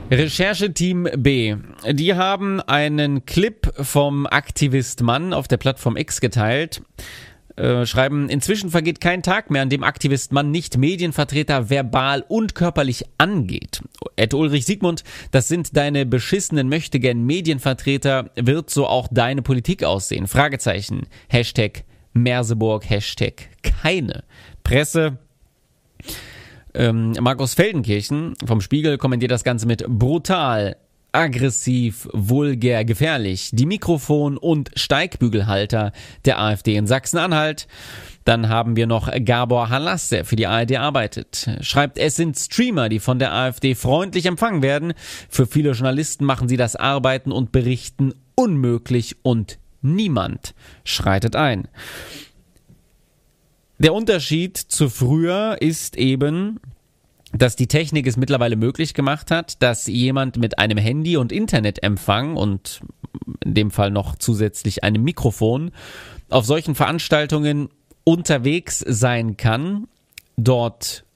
Rechercheteam B. Die haben einen Clip vom Aktivist Mann auf der Plattform X geteilt. Schreiben, inzwischen vergeht kein Tag mehr, an dem Aktivist Mann nicht Medienvertreter verbal und körperlich angeht. Ulrich Siegmund, das sind deine beschissenen Möchtegern Medienvertreter, wird so auch deine Politik aussehen? Fragezeichen. Hashtag Merseburg, Hashtag keine Presse. Markus Feldenkirchen vom Spiegel kommentiert das Ganze mit brutal, aggressiv, vulgär, gefährlich. Die Mikrofon- und Steigbügelhalter der AfD in Sachsen-Anhalt. Dann haben wir noch Gabor Halas, der für die ARD arbeitet. Schreibt, es sind Streamer, die von der AfD freundlich empfangen werden. Für viele Journalisten machen sie das Arbeiten und Berichten unmöglich und niemand schreitet ein. Der Unterschied zu früher ist eben, dass die Technik es mittlerweile möglich gemacht hat, dass jemand mit einem Handy und Internetempfang und in dem Fall noch zusätzlich einem Mikrofon auf solchen Veranstaltungen unterwegs sein kann, dort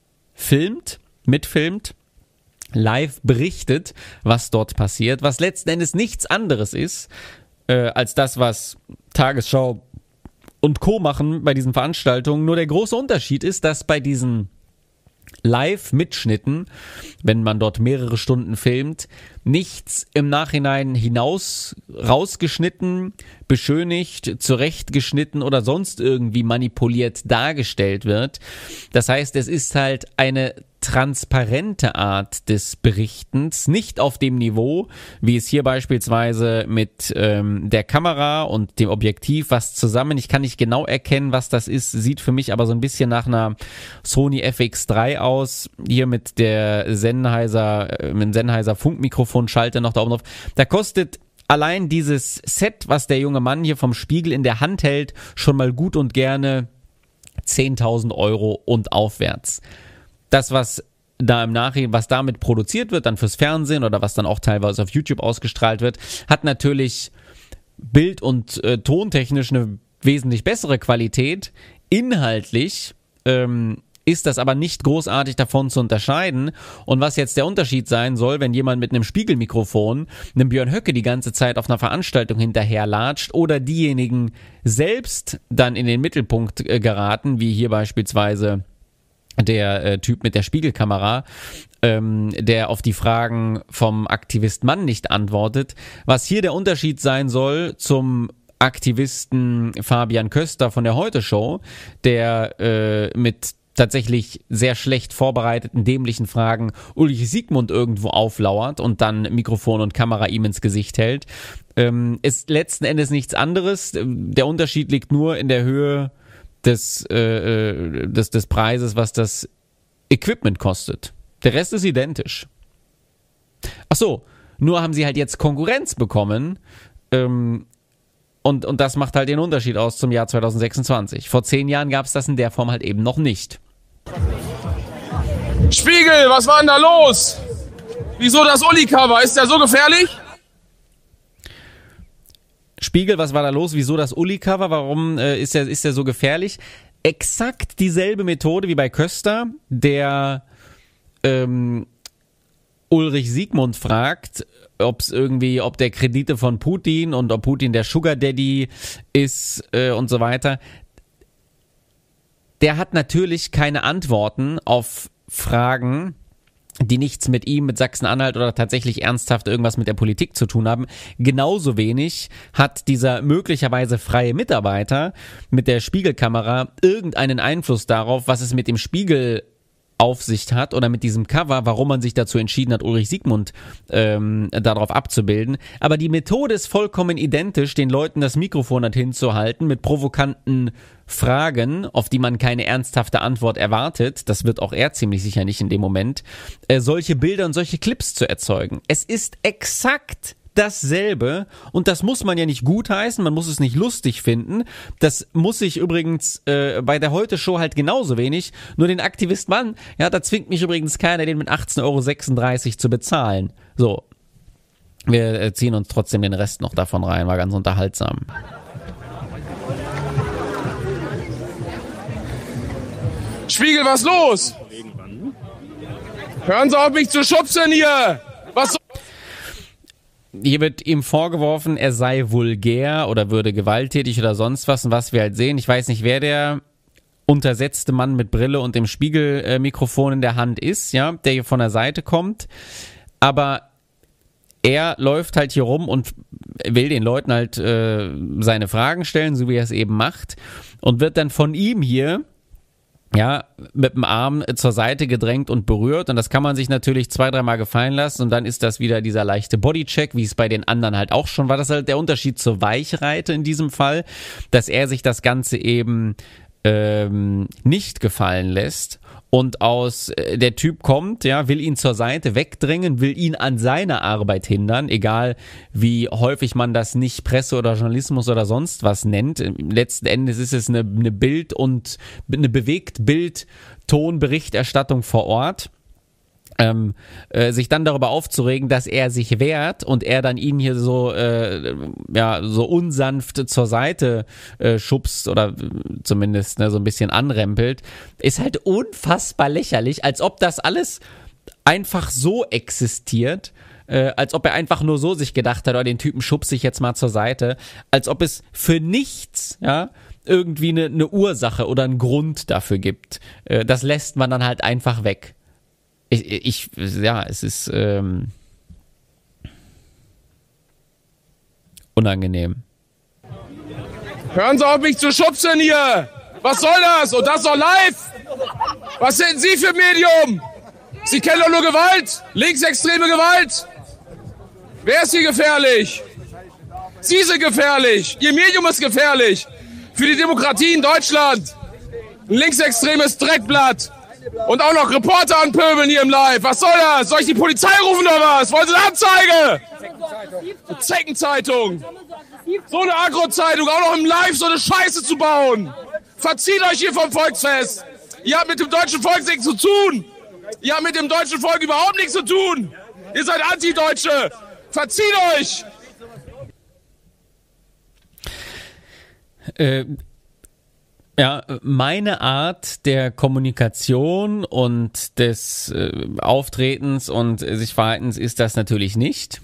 mitfilmt, live berichtet, was dort passiert, was letzten Endes nichts anderes ist, als das, was Tagesschau und Co. machen bei diesen Veranstaltungen. Nur der große Unterschied ist, dass bei diesen Live-Mitschnitten, wenn man dort mehrere Stunden filmt, nichts im Nachhinein rausgeschnitten, beschönigt, zurechtgeschnitten oder sonst irgendwie manipuliert dargestellt wird. Das heißt, es ist halt eine transparente Art des Berichtens, nicht auf dem Niveau, wie es hier beispielsweise mit der Kamera und dem Objektiv was zusammen, ich kann nicht genau erkennen, was das ist, sieht für mich aber so ein bisschen nach einer Sony FX3 aus, hier mit der Sennheiser Funkmikrofonschalter noch da oben drauf. Da kostet allein dieses Set, was der junge Mann hier vom Spiegel in der Hand hält, schon mal gut und gerne 10.000 Euro und aufwärts. Das, was damit produziert wird, dann fürs Fernsehen oder was dann auch teilweise auf YouTube ausgestrahlt wird, hat natürlich bild- und tontechnisch eine wesentlich bessere Qualität. Inhaltlich ist das aber nicht großartig davon zu unterscheiden. Und was jetzt der Unterschied sein soll, wenn jemand mit einem Spiegelmikrofon einem Björn Höcke die ganze Zeit auf einer Veranstaltung hinterherlatscht oder diejenigen selbst dann in den Mittelpunkt geraten, wie hier beispielsweise der Typ mit der Spiegelkamera, der auf die Fragen vom Aktivist Mann nicht antwortet. Was hier der Unterschied sein soll zum Aktivisten Fabian Köster von der Heute-Show, der mit tatsächlich sehr schlecht vorbereiteten, dämlichen Fragen Ulrich Siegmund irgendwo auflauert und dann Mikrofon und Kamera ihm ins Gesicht hält, ist letzten Endes nichts anderes. Der Unterschied liegt nur in der Höhe des Preises, was das Equipment kostet. Der Rest ist identisch. Ach so, nur haben sie halt jetzt Konkurrenz bekommen, und das macht halt den Unterschied aus zum Jahr 2026. Vor 10 Jahren gab es das in der Form halt eben noch nicht. Spiegel, was war denn da los? Wieso das Uli-Cover? Ist der so gefährlich? Spiegel, was war da los? Wieso das Uli-Cover? Warum ist der so gefährlich? Exakt dieselbe Methode wie bei Köster, der Ulrich Siegmund fragt, ob der Kredite von Putin und ob Putin der Sugar Daddy ist und so weiter. Der hat natürlich keine Antworten auf Fragen, die nichts mit ihm, mit Sachsen-Anhalt oder tatsächlich ernsthaft irgendwas mit der Politik zu tun haben. Genauso wenig hat dieser möglicherweise freie Mitarbeiter mit der Spiegelkamera irgendeinen Einfluss darauf, was es mit dem Spiegel Aufsicht hat oder mit diesem Cover, warum man sich dazu entschieden hat, Ulrich Siegmund darauf abzubilden. Aber die Methode ist vollkommen identisch, den Leuten das Mikrofon dorthin zu halten mit provokanten Fragen, auf die man keine ernsthafte Antwort erwartet. Das wird auch er ziemlich sicher nicht in dem Moment. Solche Bilder und solche Clips zu erzeugen. Es ist exakt dasselbe und das muss man ja nicht gutheißen, man muss es nicht lustig finden. Das muss ich übrigens bei der Heute-Show halt genauso wenig. Nur den Aktivist Mann, ja, da zwingt mich übrigens keiner, den mit 18,36 € zu bezahlen. So, wir ziehen uns trotzdem den Rest noch davon rein, war ganz unterhaltsam. Spiegel, was los? Hören Sie auf mich zu schubsen hier! Was hier wird ihm vorgeworfen, er sei vulgär oder würde gewalttätig oder sonst was. Und was wir halt sehen, ich weiß nicht, wer der untersetzte Mann mit Brille und dem Spiegelmikrofon in der Hand ist, ja, der hier von der Seite kommt. Aber er läuft halt hier rum und will den Leuten halt seine Fragen stellen, so wie er es eben macht. Und wird dann von ihm hier mit dem Arm zur Seite gedrängt und berührt. Und das kann man sich natürlich 2-3 Mal gefallen lassen. Und dann ist das wieder dieser leichte Bodycheck, wie es bei den anderen halt auch schon war. Das ist halt der Unterschied zur Weichreite in diesem Fall, dass er sich das Ganze eben nicht gefallen lässt. Und der Typ kommt, will ihn zur Seite wegdrängen, will ihn an seiner Arbeit hindern, egal wie häufig man das nicht Presse oder Journalismus oder sonst was nennt. Letzten Endes ist es eine Bild- und eine Bewegt-Bild-Ton-Berichterstattung vor Ort. Sich dann darüber aufzuregen, dass er sich wehrt und er dann ihn hier so unsanft zur Seite schubst oder zumindest so ein bisschen anrempelt, ist halt unfassbar lächerlich, als ob das alles einfach so existiert, als ob er einfach nur so sich gedacht hat, den Typen schubse ich jetzt mal zur Seite, als ob es für nichts, irgendwie eine Ursache oder einen Grund dafür gibt. Das lässt man dann halt einfach weg. Es ist unangenehm. Hören Sie auf, mich zu schubsen hier! Was soll das? Und das doch live! Was sind Sie für ein Medium? Sie kennen doch nur Gewalt! Linksextreme Gewalt! Wer ist hier gefährlich? Sie sind gefährlich! Ihr Medium ist gefährlich! Für die Demokratie in Deutschland! Ein linksextremes Dreckblatt! Und auch noch Reporter anpöbeln hier im Live. Was soll das? Soll ich die Polizei rufen oder was? Wollen Sie eine Anzeige? Zeckenzeitung. So eine Agro-Zeitung, auch noch im Live so eine Scheiße zu bauen. Verzieht euch hier vom Volksfest. Ihr habt mit dem deutschen Volk nichts zu tun. Ihr habt mit dem deutschen Volk überhaupt nichts zu tun. Ihr seid Antideutsche. Verzieht euch. Meine Art der Kommunikation und des Auftretens und sich Verhaltens ist das natürlich nicht.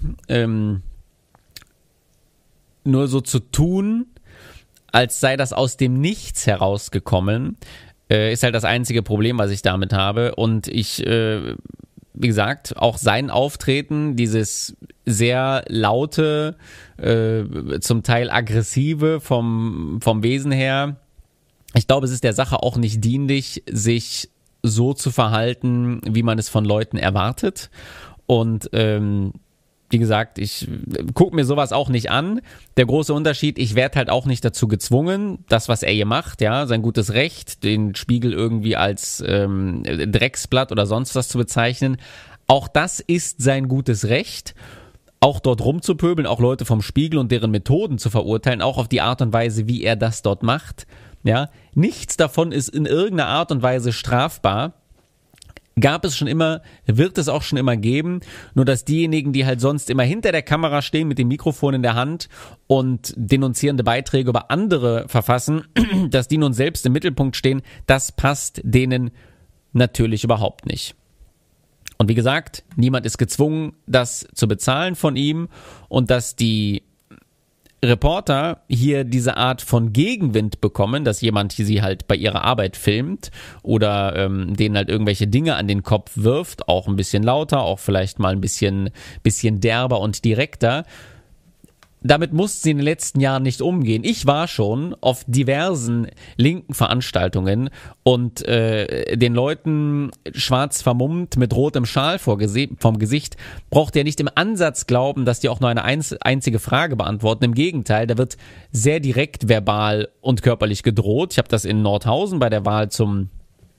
Nur so zu tun, als sei das aus dem Nichts herausgekommen, ist halt das einzige Problem, was ich damit habe. Und ich, wie gesagt, auch sein Auftreten, dieses sehr laute, zum Teil aggressive vom Wesen her, ich glaube, es ist der Sache auch nicht dienlich, sich so zu verhalten, wie man es von Leuten erwartet. Und wie gesagt, ich gucke mir sowas auch nicht an. Der große Unterschied, ich werde halt auch nicht dazu gezwungen, das, was er hier macht, sein gutes Recht, den Spiegel irgendwie als Drecksblatt oder sonst was zu bezeichnen. Auch das ist sein gutes Recht. Auch dort rumzupöbeln, auch Leute vom Spiegel und deren Methoden zu verurteilen, auch auf die Art und Weise, wie er das dort macht. Nichts davon ist in irgendeiner Art und Weise strafbar. Gab es schon immer, wird es auch schon immer geben, nur dass diejenigen, die halt sonst immer hinter der Kamera stehen mit dem Mikrofon in der Hand und denunzierende Beiträge über andere verfassen, dass die nun selbst im Mittelpunkt stehen, das passt denen natürlich überhaupt nicht. Und wie gesagt, niemand ist gezwungen, das zu bezahlen von ihm, und dass die Reporter hier diese Art von Gegenwind bekommen, dass jemand sie halt bei ihrer Arbeit filmt oder denen halt irgendwelche Dinge an den Kopf wirft, auch ein bisschen lauter, auch vielleicht mal ein bisschen derber und direkter. Damit mussten sie in den letzten Jahren nicht umgehen. Ich war schon auf diversen linken Veranstaltungen und den Leuten schwarz vermummt mit rotem Schal vom Gesicht braucht ihr nicht im Ansatz glauben, dass die auch nur eine einzige Frage beantworten. Im Gegenteil, da wird sehr direkt verbal und körperlich gedroht. Ich habe das in Nordhausen bei der Wahl zum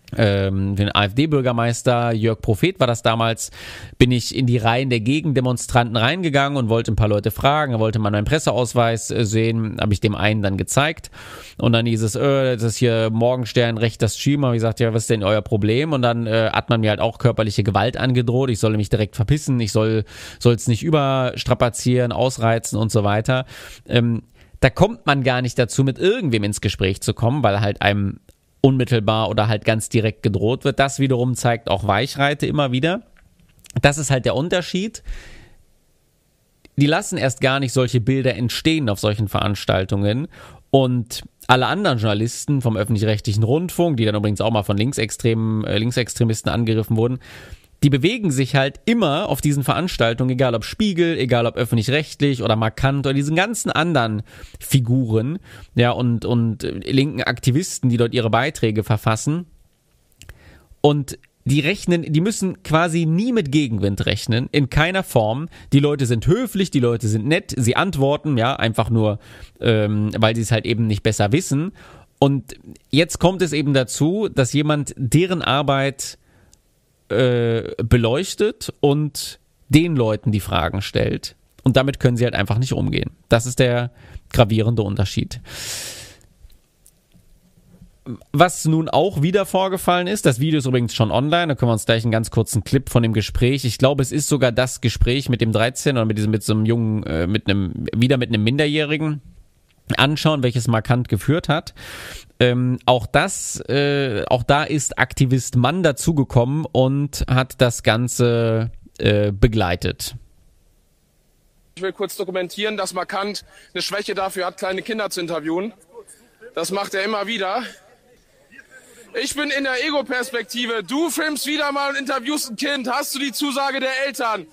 den AfD-Bürgermeister Jörg Prophet war das damals, bin ich in die Reihen der Gegendemonstranten reingegangen und wollte ein paar Leute fragen. Er wollte mal meinen Presseausweis sehen, habe ich dem einen dann gezeigt und dann hieß es, das ist hier Morgenstern, rechter Stream. Habe ich gesagt, ja, was ist denn euer Problem? Und dann hat man mir halt auch körperliche Gewalt angedroht, ich solle mich direkt verpissen, ich soll es nicht überstrapazieren, ausreizen und so weiter. Da kommt man gar nicht dazu, mit irgendwem ins Gespräch zu kommen, weil halt einem unmittelbar oder halt ganz direkt gedroht wird. Das wiederum zeigt auch Weichreite immer wieder. Das ist halt der Unterschied. die lassen erst gar nicht solche Bilder entstehen auf solchen Veranstaltungen. Und alle anderen Journalisten vom öffentlich-rechtlichen Rundfunk, die dann übrigens auch mal von Linksextremisten angegriffen wurden, die bewegen sich halt immer auf diesen Veranstaltungen, egal ob Spiegel, egal ob öffentlich-rechtlich oder Markant oder diesen ganzen anderen Figuren, ja, und linken Aktivisten, die dort ihre Beiträge verfassen. Und die müssen quasi nie mit Gegenwind rechnen, in keiner Form. Die Leute sind höflich, die Leute sind nett, sie antworten, ja, einfach nur, weil sie es halt eben nicht besser wissen. Und jetzt kommt es eben dazu, dass jemand deren Arbeit beleuchtet und den Leuten die Fragen stellt. Und damit können sie halt einfach nicht umgehen. Das ist der gravierende Unterschied. Was nun auch wieder vorgefallen ist, das Video ist übrigens schon online, da können wir uns gleich einen ganz kurzen Clip von dem Gespräch, ich glaube, es ist sogar das Gespräch mit dem 13 oder mit so einem Jungen, mit einem Minderjährigen anschauen, welches Markant geführt hat. Auch da ist Aktivist Mann dazugekommen und hat das Ganze begleitet. Ich will kurz dokumentieren, dass Markant eine Schwäche dafür hat, kleine Kinder zu interviewen. Das macht er immer wieder. Ich bin in der Ego-Perspektive. Du filmst wieder mal und interviewst ein Kind. Hast du die Zusage der Eltern?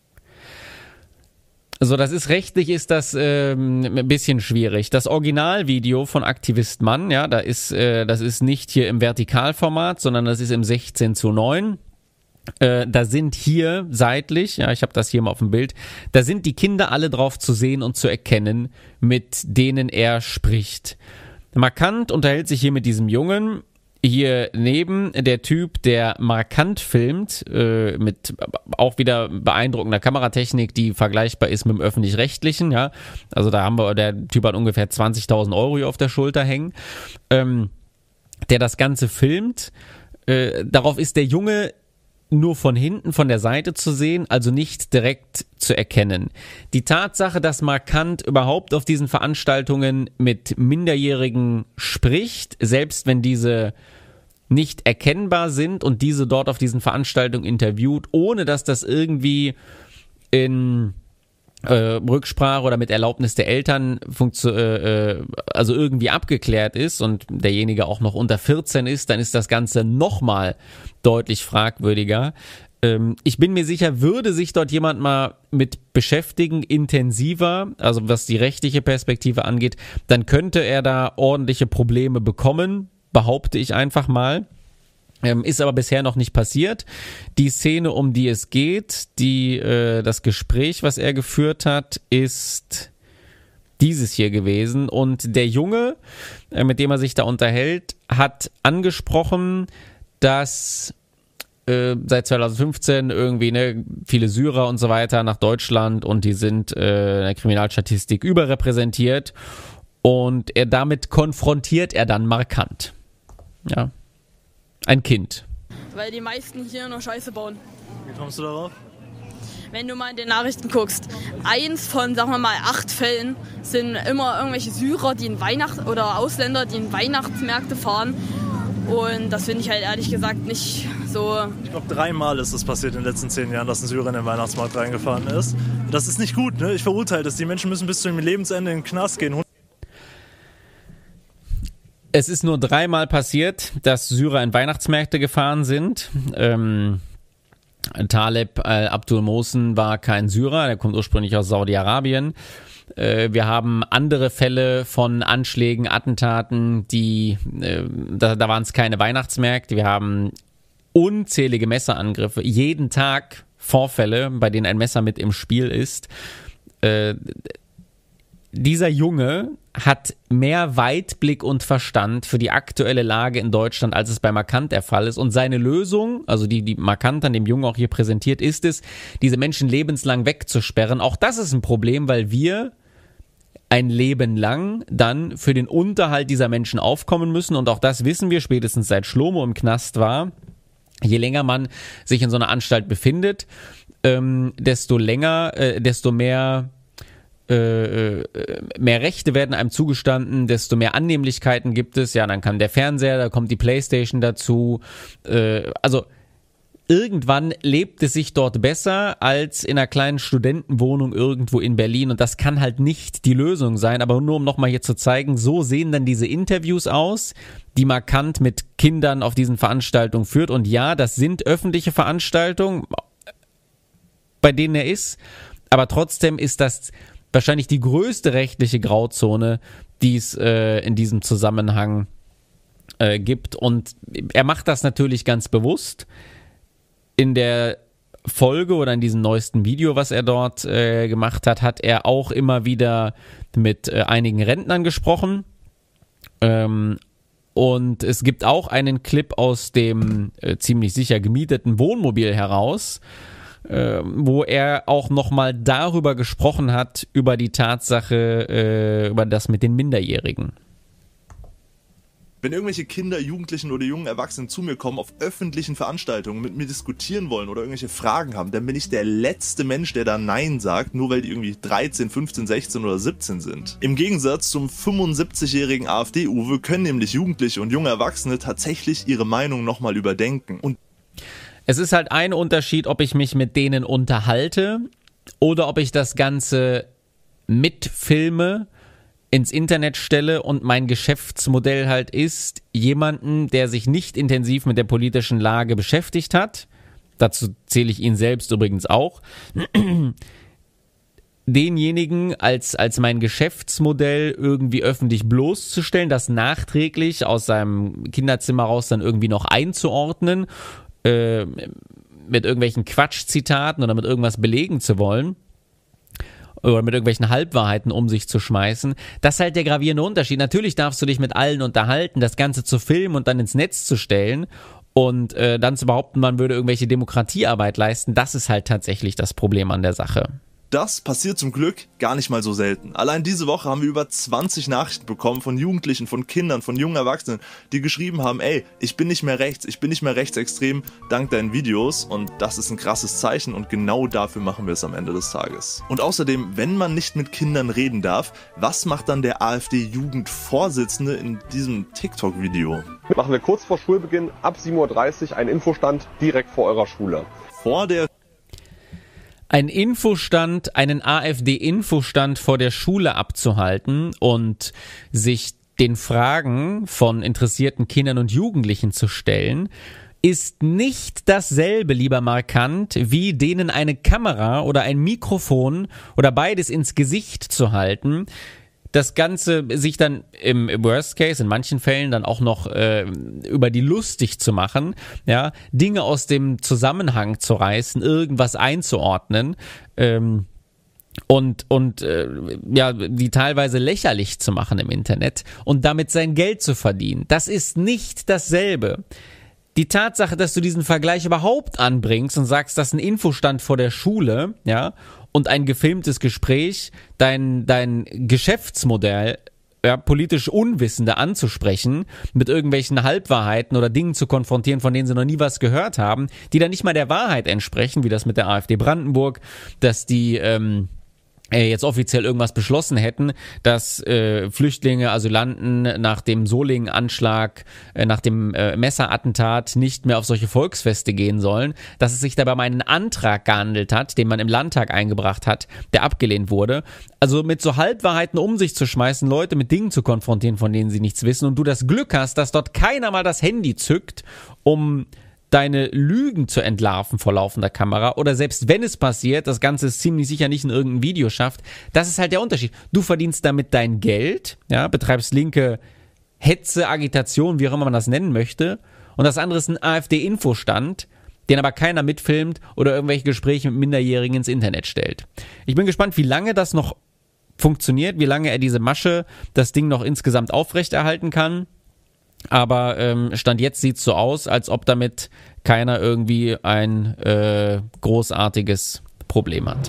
So, rechtlich ist das ein bisschen schwierig. Das Originalvideo von Aktivist Mann, ja, das ist nicht hier im Vertikalformat, sondern das ist im 16:9. Da sind hier seitlich, ja, ich habe das hier mal auf dem Bild, da sind die Kinder alle drauf zu sehen und zu erkennen, mit denen er spricht. Markant unterhält sich hier mit diesem Jungen. Hier neben der Typ, der Markant filmt, mit auch wieder beeindruckender Kameratechnik, die vergleichbar ist mit dem Öffentlich-Rechtlichen, ja. Also der Typ hat ungefähr 20.000 Euro hier auf der Schulter hängen, der das Ganze filmt. Darauf ist der Junge nur von hinten, von der Seite zu sehen, also nicht direkt zu erkennen. Die Tatsache, dass Markant überhaupt auf diesen Veranstaltungen mit Minderjährigen spricht, selbst wenn diese nicht erkennbar sind und diese dort auf diesen Veranstaltungen interviewt, ohne dass das irgendwie in Rücksprache oder mit Erlaubnis der Eltern also irgendwie abgeklärt ist und derjenige auch noch unter 14 ist, dann ist das Ganze nochmal deutlich fragwürdiger. Ich bin mir sicher, würde sich dort jemand mal mit beschäftigen, intensiver, also was die rechtliche Perspektive angeht, dann könnte er da ordentliche Probleme bekommen, behaupte ich einfach mal. Ist aber bisher noch nicht passiert. Die Szene, um die es geht, das Gespräch, was er geführt hat, ist dieses hier gewesen. Und der Junge, mit dem er sich da unterhält, hat angesprochen, dass seit 2015 irgendwie viele Syrer und so weiter nach Deutschland und die sind in der Kriminalstatistik überrepräsentiert. Und damit konfrontiert er dann Markant. Ja. Ein Kind. Weil die meisten hier nur Scheiße bauen. Wie kommst du darauf? Wenn du mal in den Nachrichten guckst, 1 von, sagen wir mal, 8 Fällen sind immer irgendwelche Syrer, die oder Ausländer, die in Weihnachtsmärkte fahren. Und das finde ich halt ehrlich gesagt nicht so. Ich glaube, 3-mal ist es passiert in den letzten 10 Jahren, dass ein Syrer in den Weihnachtsmarkt reingefahren ist. Das ist nicht gut, ne? Ich verurteile das. Die Menschen müssen bis zu ihrem Lebensende in den Knast gehen. Es ist nur 3-mal passiert, dass Syrer in Weihnachtsmärkte gefahren sind. Taleb Abdul Mohsen war kein Syrer, der kommt ursprünglich aus Saudi-Arabien. Wir haben andere Fälle von Anschlägen, Attentaten, da waren es keine Weihnachtsmärkte. Wir haben unzählige Messerangriffe, jeden Tag Vorfälle, bei denen ein Messer mit im Spiel ist. Dieser Junge hat mehr Weitblick und Verstand für die aktuelle Lage in Deutschland, als es bei Markant der Fall ist. Und seine Lösung, also die Markant an dem Jungen auch hier präsentiert, ist es, diese Menschen lebenslang wegzusperren. Auch das ist ein Problem, weil wir ein Leben lang dann für den Unterhalt dieser Menschen aufkommen müssen. Und auch das wissen wir spätestens seit Shlomo im Knast war. Je länger man sich in so einer Anstalt befindet, desto mehr Rechte werden einem zugestanden, desto mehr Annehmlichkeiten gibt es. Ja, dann kann der Fernseher, da kommt die Playstation dazu. Also irgendwann lebt es sich dort besser als in einer kleinen Studentenwohnung irgendwo in Berlin und das kann halt nicht die Lösung sein, aber nur um nochmal hier zu zeigen, so sehen dann diese Interviews aus, die Markant mit Kindern auf diesen Veranstaltungen führt und ja, das sind öffentliche Veranstaltungen, bei denen er ist, aber trotzdem ist das wahrscheinlich die größte rechtliche Grauzone, die es in diesem Zusammenhang gibt und er macht das natürlich ganz bewusst. In der Folge oder in diesem neuesten Video, was er dort gemacht hat, hat er auch immer wieder mit einigen Rentnern gesprochen. Und es gibt auch einen Clip aus dem ziemlich sicher gemieteten Wohnmobil heraus, wo er auch nochmal darüber gesprochen hat, über die Tatsache, über das mit den Minderjährigen. Wenn irgendwelche Kinder, Jugendlichen oder jungen Erwachsenen zu mir kommen auf öffentlichen Veranstaltungen, mit mir diskutieren wollen oder irgendwelche Fragen haben, dann bin ich der letzte Mensch, der da Nein sagt, nur weil die irgendwie 13, 15, 16 oder 17 sind. Im Gegensatz zum 75-jährigen AfD-Uwe können nämlich Jugendliche und junge Erwachsene tatsächlich ihre Meinung nochmal überdenken. Und es ist halt ein Unterschied, ob ich mich mit denen unterhalte oder ob ich das Ganze mitfilme, ins Internet stelle und mein Geschäftsmodell halt ist, jemanden, der sich nicht intensiv mit der politischen Lage beschäftigt hat, dazu zähle ich ihn selbst übrigens auch, denjenigen als mein Geschäftsmodell irgendwie öffentlich bloßzustellen, das nachträglich aus seinem Kinderzimmer raus dann irgendwie noch einzuordnen, mit irgendwelchen Quatschzitaten oder mit irgendwas belegen zu wollen, oder mit irgendwelchen Halbwahrheiten um sich zu schmeißen. Das ist halt der gravierende Unterschied. Natürlich darfst du dich mit allen unterhalten, das Ganze zu filmen und dann ins Netz zu stellen und dann zu behaupten, man würde irgendwelche Demokratiearbeit leisten, das ist halt tatsächlich das Problem an der Sache. das passiert zum Glück gar nicht mal so selten. Allein diese Woche haben wir über 20 Nachrichten bekommen von Jugendlichen, von Kindern, von jungen Erwachsenen, die geschrieben haben, ey, ich bin nicht mehr rechts, ich bin nicht mehr rechtsextrem, dank deinen Videos, und das ist ein krasses Zeichen und genau dafür machen wir es am Ende des Tages. Und außerdem, wenn man nicht mit Kindern reden darf, was macht dann der AfD-Jugendvorsitzende in diesem TikTok-Video? Machen wir kurz vor Schulbeginn ab 7:30 Uhr einen Infostand direkt vor eurer Schule. Ein Infostand, einen AfD-Infostand vor der Schule abzuhalten und sich den Fragen von interessierten Kindern und Jugendlichen zu stellen, ist nicht dasselbe, lieber Markant, wie denen eine Kamera oder ein Mikrofon oder beides ins Gesicht zu halten, das Ganze sich dann im Worst Case, in manchen Fällen dann auch noch über die lustig zu machen, ja, Dinge aus dem Zusammenhang zu reißen, irgendwas einzuordnen und die teilweise lächerlich zu machen im Internet und damit sein Geld zu verdienen. Das ist nicht dasselbe. Die Tatsache, dass du diesen Vergleich überhaupt anbringst und sagst, das ist ein Infostand vor der Schule, ja, und ein gefilmtes Gespräch, dein Geschäftsmodell, ja, politisch Unwissende anzusprechen, mit irgendwelchen Halbwahrheiten oder Dingen zu konfrontieren, von denen sie noch nie was gehört haben, die dann nicht mal der Wahrheit entsprechen, wie das mit der AfD Brandenburg, dass die jetzt offiziell irgendwas beschlossen hätten, dass Flüchtlinge, Asylanten nach dem Solingen-Anschlag, nach dem Messerattentat nicht mehr auf solche Volksfeste gehen sollen, dass es sich dabei um einen Antrag gehandelt hat, den man im Landtag eingebracht hat, der abgelehnt wurde. Also mit so Halbwahrheiten um sich zu schmeißen, Leute mit Dingen zu konfrontieren, von denen sie nichts wissen, und du das Glück hast, dass dort keiner mal das Handy zückt, um deine Lügen zu entlarven vor laufender Kamera, oder selbst wenn es passiert, das Ganze ist ziemlich sicher nicht in irgendein Video schafft, das ist halt der Unterschied. Du verdienst damit dein Geld, ja, betreibst linke Hetze, Agitation, wie auch immer man das nennen möchte, und das andere ist ein AfD-Infostand, den aber keiner mitfilmt oder irgendwelche Gespräche mit Minderjährigen ins Internet stellt. Ich bin gespannt, wie lange das noch funktioniert, wie lange er diese Masche, das Ding noch insgesamt aufrechterhalten kann. Aber Stand jetzt sieht es so aus, als ob damit keiner irgendwie ein großartiges Problem hat.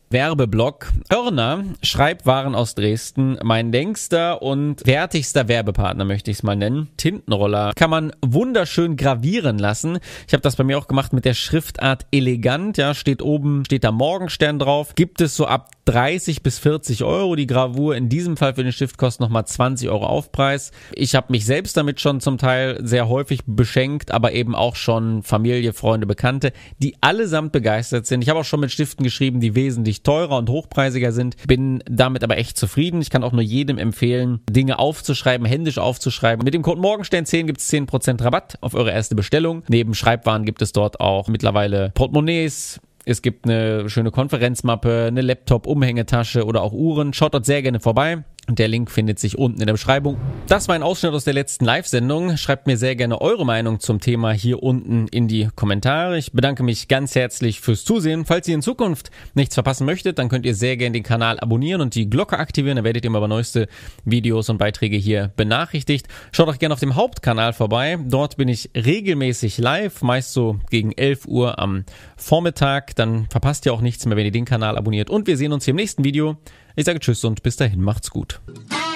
Werbeblock. Hörner, Schreibwaren aus Dresden, mein längster und wertigster Werbepartner, möchte ich es mal nennen. Tintenroller kann man wunderschön gravieren lassen. Ich habe das bei mir auch gemacht mit der Schriftart elegant. Ja, steht da Morgenstern drauf. Gibt es so ab 30 bis 40 Euro. Die Gravur in diesem Fall für den Stift kostet nochmal 20 Euro Aufpreis. Ich habe mich selbst damit schon zum Teil sehr häufig beschenkt, aber eben auch schon Familie, Freunde, Bekannte, die allesamt begeistert sind. Ich habe auch schon mit Stiften geschrieben, die wesentlich teurer und hochpreisiger sind. Bin damit aber echt zufrieden. Ich kann auch nur jedem empfehlen, Dinge aufzuschreiben, händisch aufzuschreiben. Mit dem Code Morgenstern10 gibt es 10% Rabatt auf eure erste Bestellung. Neben Schreibwaren gibt es dort auch mittlerweile Portemonnaies. Es gibt eine schöne Konferenzmappe, eine Laptop-Umhängetasche oder auch Uhren. Schaut dort sehr gerne vorbei. Und der Link findet sich unten in der Beschreibung. Das war ein Ausschnitt aus der letzten Live-Sendung. Schreibt mir sehr gerne eure Meinung zum Thema hier unten in die Kommentare. Ich bedanke mich ganz herzlich fürs Zusehen. Falls ihr in Zukunft nichts verpassen möchtet, dann könnt ihr sehr gerne den Kanal abonnieren und die Glocke aktivieren. Dann werdet ihr immer über neueste Videos und Beiträge hier benachrichtigt. Schaut auch gerne auf dem Hauptkanal vorbei. Dort bin ich regelmäßig live, meist so gegen 11 Uhr am Vormittag. Dann verpasst ihr auch nichts mehr, wenn ihr den Kanal abonniert. Und wir sehen uns hier im nächsten Video. Ich sage Tschüss und bis dahin, macht's gut.